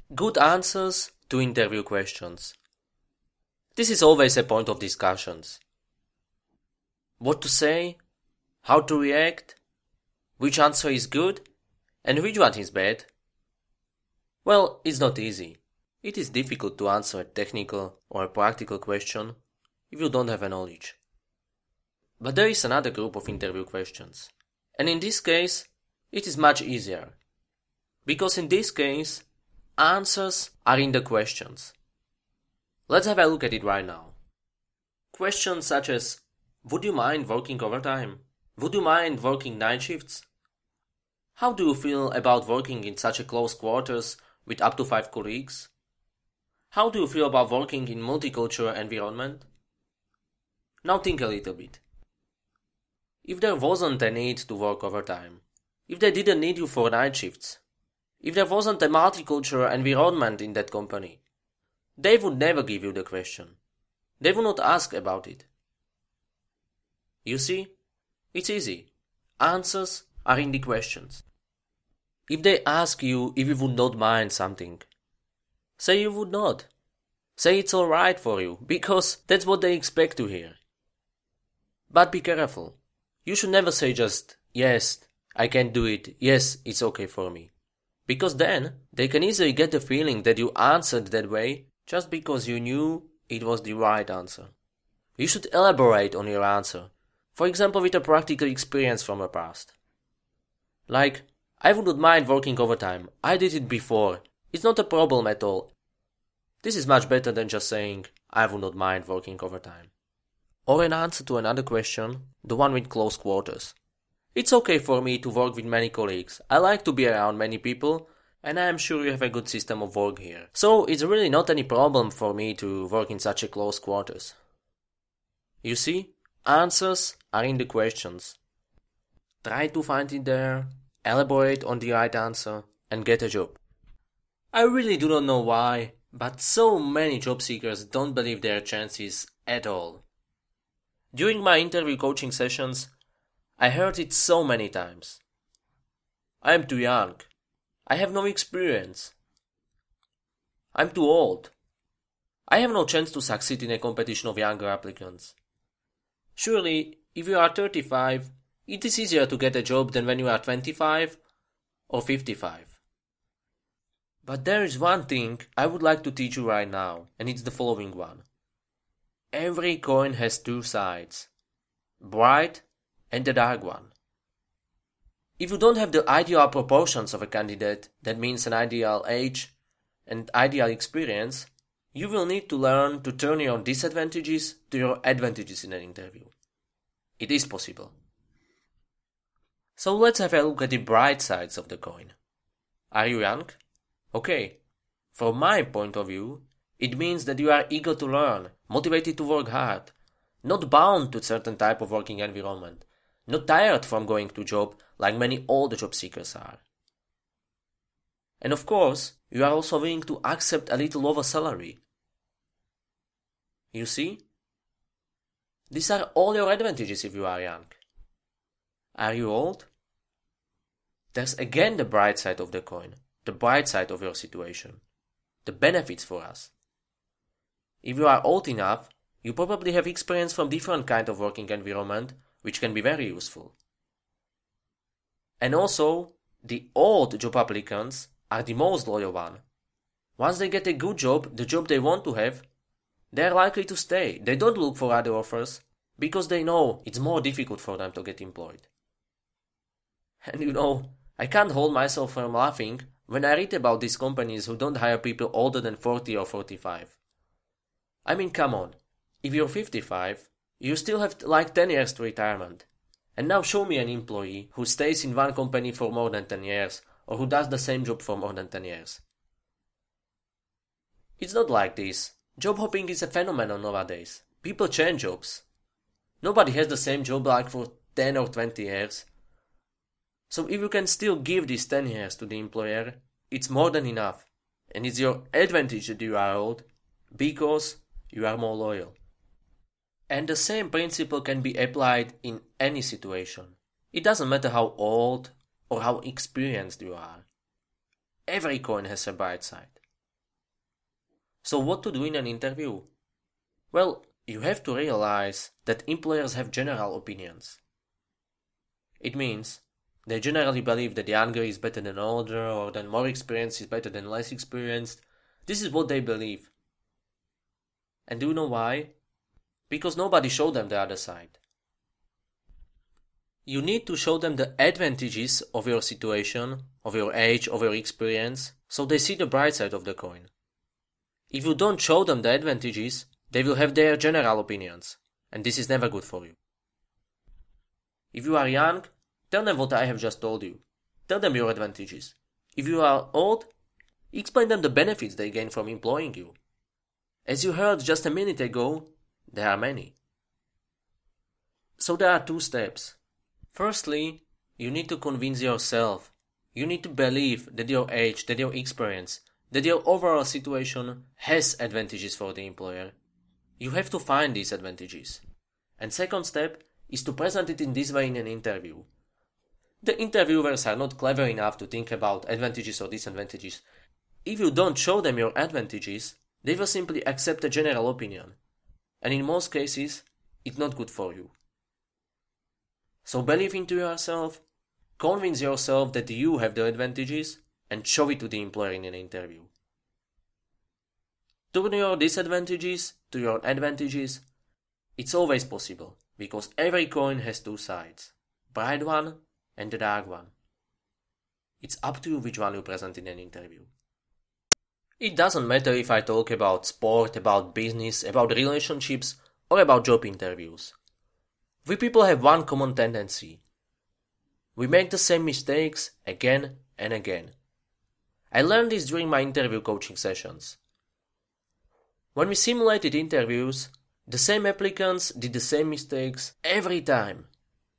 Good answers to interview questions. This is always a point of discussions. What to say, how to react, which answer is good, and which one is bad. Well, it's not easy. It is difficult to answer a technical or a practical question if you don't have a knowledge. But there is another group of interview questions. And in this case, it is much easier. Because in this case, answers are in the questions. Let's have a look at it right now. Questions such as, would you mind working overtime? Would you mind working night shifts? How do you feel about working in such a close quarters with up to 5 colleagues? How do you feel about working in multicultural environment? Now think a little bit. If there wasn't a need to work overtime, if they didn't need you for night shifts, if there wasn't a multicultural environment in that company, they would never give you the question. They would not ask about it. You see, it's easy. Answers are in the questions. If they ask you if you would not mind something, say you would not. Say it's alright for you, because that's what they expect to hear. But be careful. You should never say just, yes, I can do it, yes, it's okay for me. Because then, they can easily get the feeling that you answered that way just because you knew it was the right answer. You should elaborate on your answer, for example with a practical experience from the past. Like, I would not mind working overtime, I did it before, it's not a problem at all. This is much better than just saying, I would not mind working overtime. Or an answer to another question, the one with close quarters. It's okay for me to work with many colleagues. I like to be around many people, and I am sure you have a good system of work here. So it's really not any problem for me to work in such a close quarters. You see, answers are in the questions. Try to find it there, elaborate on the right answer, and get a job. I really do not know why, but so many job seekers don't believe their chances at all. During my interview coaching sessions, I heard it so many times. I am too young. I have no experience. I'm too old. I have no chance to succeed in a competition of younger applicants. Surely, if you are 35, it is easier to get a job than when you are 25 or 55. But there is one thing I would like to teach you right now, and it's the following one. Every coin has two sides, bright and the dark one. If you don't have the ideal proportions of a candidate, that means an ideal age and ideal experience, you will need to learn to turn your disadvantages to your advantages in an interview. It is possible. So let's have a look at the bright sides of the coin. Are you young? Okay. From my point of view, it means that you are eager to learn, motivated to work hard, not bound to a certain type of working environment, not tired from going to job like many older job seekers are. And of course, you are also willing to accept a little lower salary. You see? These are all your advantages if you are young. Are you old? There's again the bright side of the coin, the bright side of your situation, the benefits for us. If you are old enough, you probably have experience from different kind of working environment, which can be very useful. And also, the old job applicants are the most loyal one. Once they get a good job, the job they want to have, they are likely to stay. They don't look for other offers, because they know it's more difficult for them to get employed. And you know, I can't hold myself from laughing when I read about these companies who don't hire people older than 40 or 45. I mean, come on, if you're 55, you still have like 10 years to retirement. And now show me an employee who stays in one company for more than 10 years, or who does the same job for more than 10 years. It's not like this. Job hopping is a phenomenon nowadays. People change jobs. Nobody has the same job like for 10 or 20 years. So if you can still give these 10 years to the employer, it's more than enough. And it's your advantage that you are old, because you are more loyal. And the same principle can be applied in any situation. It doesn't matter how old or how experienced you are. Every coin has a bright side. So what to do in an interview? Well, you have to realize that employers have general opinions. It means they generally believe that younger is better than older, or that more experienced is better than less experienced. This is what they believe. And do you know why? Because nobody showed them the other side. You need to show them the advantages of your situation, of your age, of your experience, so they see the bright side of the coin. If you don't show them the advantages, they will have their general opinions, and this is never good for you. If you are young, tell them what I have just told you. Tell them your advantages. If you are old, explain them the benefits they gain from employing you. As you heard just a minute ago, there are many. So there are 2 steps. Firstly, you need to convince yourself. You need to believe that your age, that your experience, that your overall situation has advantages for the employer. You have to find these advantages. And second step is to present it in this way in an interview. The interviewers are not clever enough to think about advantages or disadvantages. If you don't show them your advantages, they will simply accept a general opinion. And in most cases, it's not good for you. So believe into yourself, convince yourself that you have the advantages, and show it to the employer in an interview. Turn your disadvantages to your advantages. It's always possible, because every coin has 2 sides, bright one and the dark one. It's up to you which one you present in an interview. It doesn't matter if I talk about sport, about business, about relationships, or about job interviews. We people have one common tendency. We make the same mistakes again and again. I learned this during my interview coaching sessions. When we simulated interviews, the same applicants did the same mistakes every time.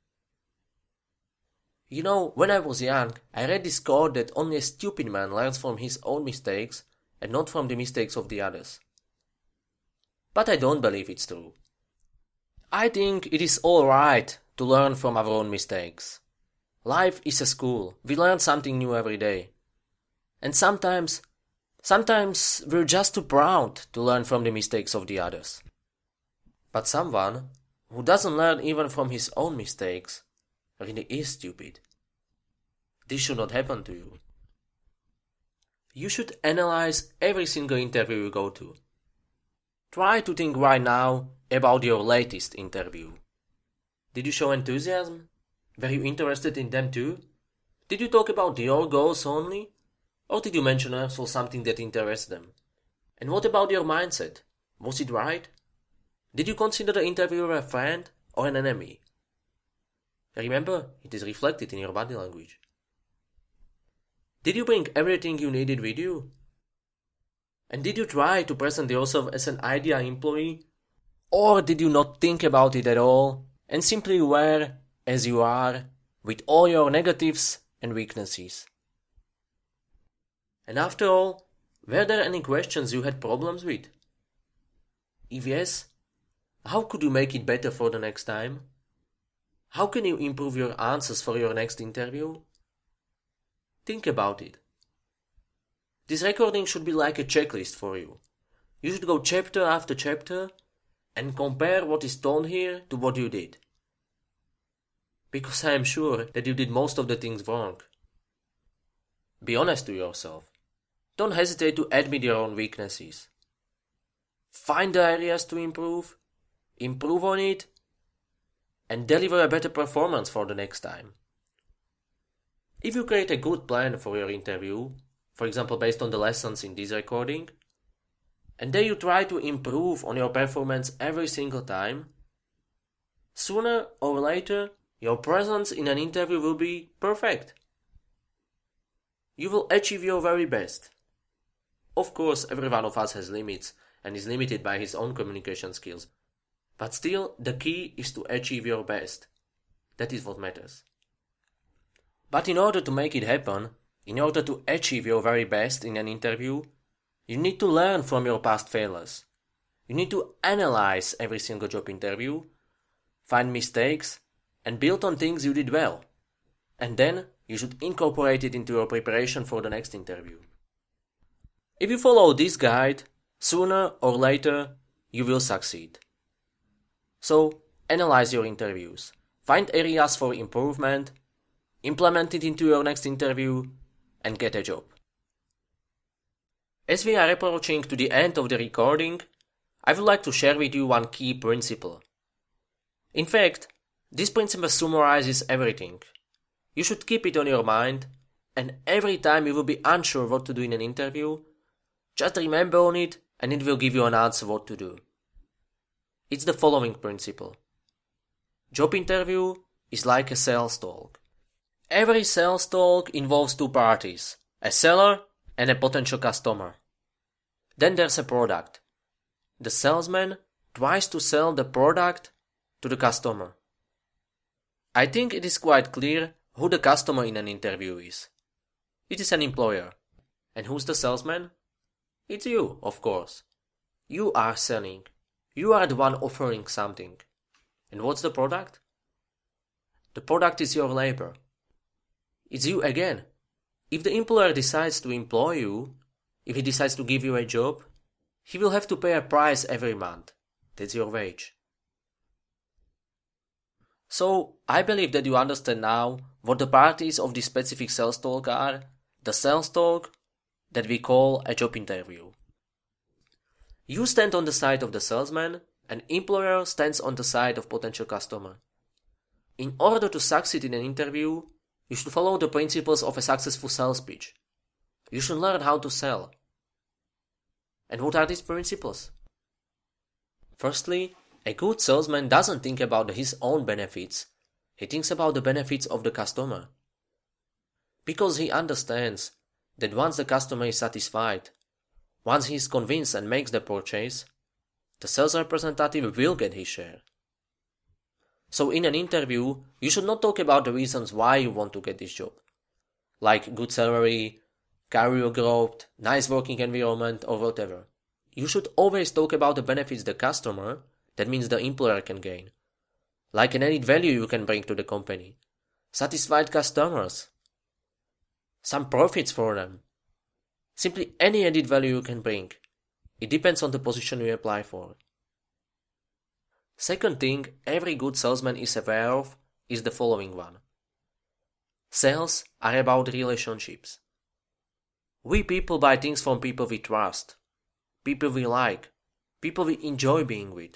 You know, when I was young, I read this quote that only a stupid man learns from his own mistakes and not from the mistakes of the others. But I don't believe it's true. I think it is alright to learn from our own mistakes. Life is a school. We learn something new every day. And sometimes we're just too proud to learn from the mistakes of the others. But someone who doesn't learn even from his own mistakes really is stupid. This should not happen to you. You should analyze every single interview you go to. Try to think right now about your latest interview. Did you show enthusiasm? Were you interested in them too? Did you talk about your goals only? Or did you mention also something that interests them? And what about your mindset? Was it right? Did you consider the interviewer a friend or an enemy? Remember, it is reflected in your body language. Did you bring everything you needed with you? And did you try to present yourself as an ideal employee? Or did you not think about it at all and simply were as you are with all your negatives and weaknesses? And after all, were there any questions you had problems with? If yes, how could you make it better for the next time? How can you improve your answers for your next interview? Think about it. This recording should be like a checklist for you. You should go chapter after chapter and compare what is told here to what you did. Because I am sure that you did most of the things wrong. Be honest to yourself. Don't hesitate to admit your own weaknesses. Find the areas to improve on it, and deliver a better performance for the next time. If you create a good plan for your interview, for example based on the lessons in this recording, and then you try to improve on your performance every single time, sooner or later your presence in an interview will be perfect. You will achieve your very best. Of course, every one of us has limits and is limited by his own communication skills. But still, the key is to achieve your best. That is what matters. But in order to make it happen, in order to achieve your very best in an interview, you need to learn from your past failures. You need to analyze every single job interview, find mistakes, and build on things you did well. And then you should incorporate it into your preparation for the next interview. If you follow this guide, sooner or later you will succeed. So, analyze your interviews. Find areas for improvement, implement it into your next interview, and get a job. As we are approaching to the end of the recording, I would like to share with you one key principle. In fact, this principle summarizes everything. You should keep it on your mind, and every time you will be unsure what to do in an interview, just remember on it and it will give you an answer what to do. It's the following principle. Job interview is like a sales talk. Every sales talk involves two parties, a seller and a potential customer. Then there's a product. The salesman tries to sell the product to the customer. I think it is quite clear who the customer in an interview is. It is an employer. And who's the salesman? It's you, of course. You are selling. You are the one offering something. And what's the product? The product is your labor. It's you again. If the employer decides to employ you, if he decides to give you a job, he will have to pay a price every month. That's your wage. So, I believe that you understand now what the parties of this specific sales talk are, the sales talk that we call a job interview. You stand on the side of the salesman, and employer stands on the side of potential customer. In order to succeed in an interview, you should follow the principles of a successful sales pitch. You should learn how to sell. And what are these principles? Firstly, a good salesman doesn't think about his own benefits. He thinks about the benefits of the customer. Because he understands that once the customer is satisfied, once he is convinced and makes the purchase, the sales representative will get his share. So in an interview, you should not talk about the reasons why you want to get this job, like good salary, career growth, nice working environment, or whatever. You should always talk about the benefits the customer, that means the employer, can gain, like an added value you can bring to the company, satisfied customers, some profits for them, simply any added value you can bring. It depends on the position you apply for. Second thing every good salesman is aware of is the following one. Sales are about relationships. We people buy things from people we trust, people we like, people we enjoy being with.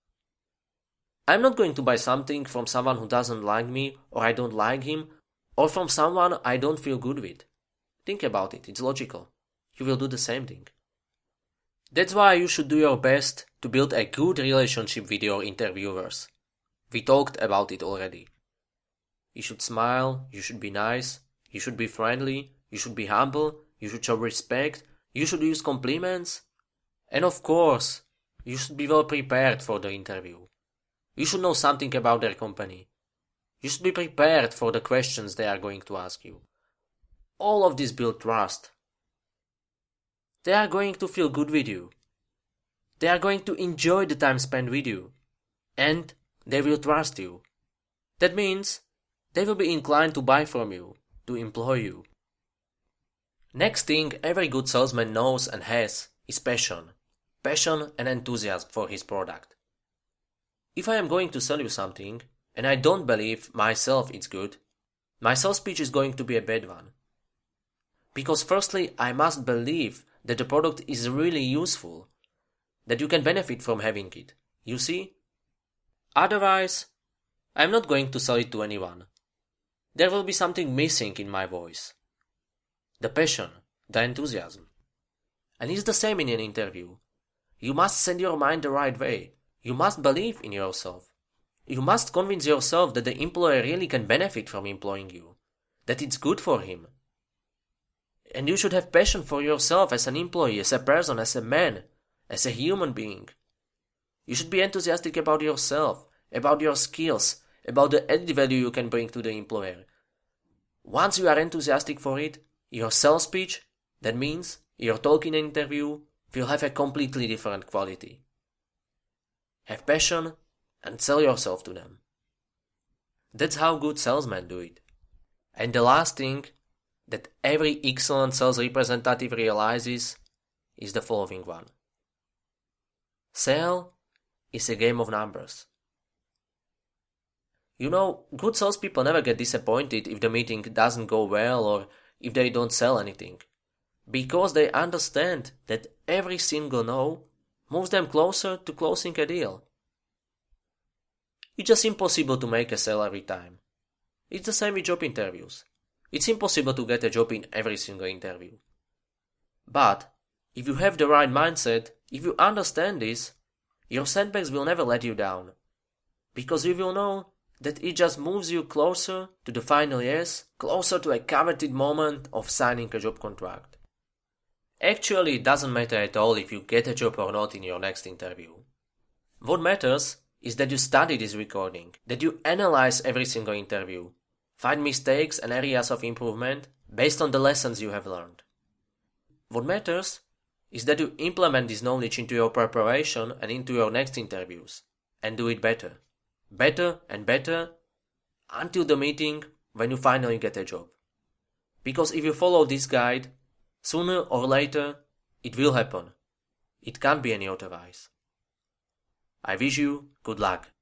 I'm not going to buy something from someone who doesn't like me or I don't like him, or from someone I don't feel good with. Think about it, it's logical. You will do the same thing. That's why you should do your best to build a good relationship with your interviewers. We talked about it already. You should smile, you should be nice, you should be friendly, you should be humble, you should show respect, you should use compliments. And of course, you should be well prepared for the interview. You should know something about their company. You should be prepared for the questions they are going to ask you. All of this builds trust. They are going to feel good with you. They are going to enjoy the time spent with you. And they will trust you. That means they will be inclined to buy from you, to employ you. Next thing every good salesman knows and has is passion. Passion and enthusiasm for his product. If I am going to sell you something, and I don't believe myself it's good, my sales pitch is going to be a bad one. Because firstly, I must believe that the product is really useful, that you can benefit from having it. You see? Otherwise, I'm not going to sell it to anyone. There will be something missing in my voice. The passion, the enthusiasm. And it's the same in an interview. You must send your mind the right way. You must believe in yourself. You must convince yourself that the employer really can benefit from employing you, that it's good for him. And you should have passion for yourself as an employee, as a person, as a man, as a human being. You should be enthusiastic about yourself, about your skills, about the added value you can bring to the employer. Once you are enthusiastic for it, your sales pitch, that means your talk in an interview, will have a completely different quality. Have passion and sell yourself to them. That's how good salesmen do it. And the last thing that every excellent sales representative realizes is the following one. Sale is a game of numbers. You know, good salespeople never get disappointed if the meeting doesn't go well or if they don't sell anything, because they understand that every single no moves them closer to closing a deal. It's just impossible to make a sale every time. It's the same with job interviews. It's impossible to get a job in every single interview. But if you have the right mindset, if you understand this, your setbacks will never let you down, because you will know that it just moves you closer to the final yes, closer to a coveted moment of signing a job contract. Actually, it doesn't matter at all if you get a job or not in your next interview. What matters is that you study this recording, that you analyze every single interview, find mistakes and areas of improvement based on the lessons you have learned. What matters is that you implement this knowledge into your preparation and into your next interviews, and do it better. Better and better until the meeting when you finally get a job. Because if you follow this guide, sooner or later it will happen. It can't be any otherwise. I wish you good luck.